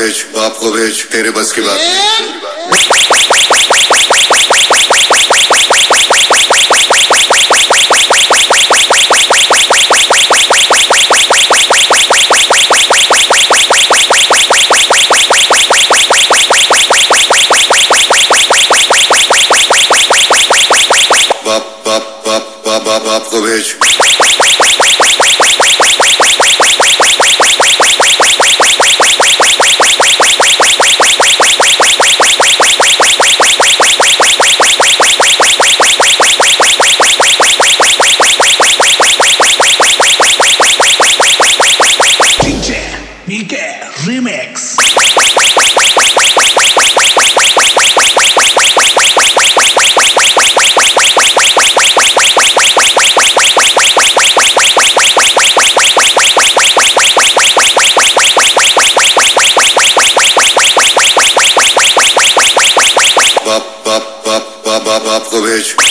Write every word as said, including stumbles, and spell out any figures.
भेज, बाप को भेज, तेरे बस की बात नहीं। बाप बाप बाप बाप बाप बाप को भेज। D J Miguel Remix. बाप बाप बाप बाप बाप को भेज।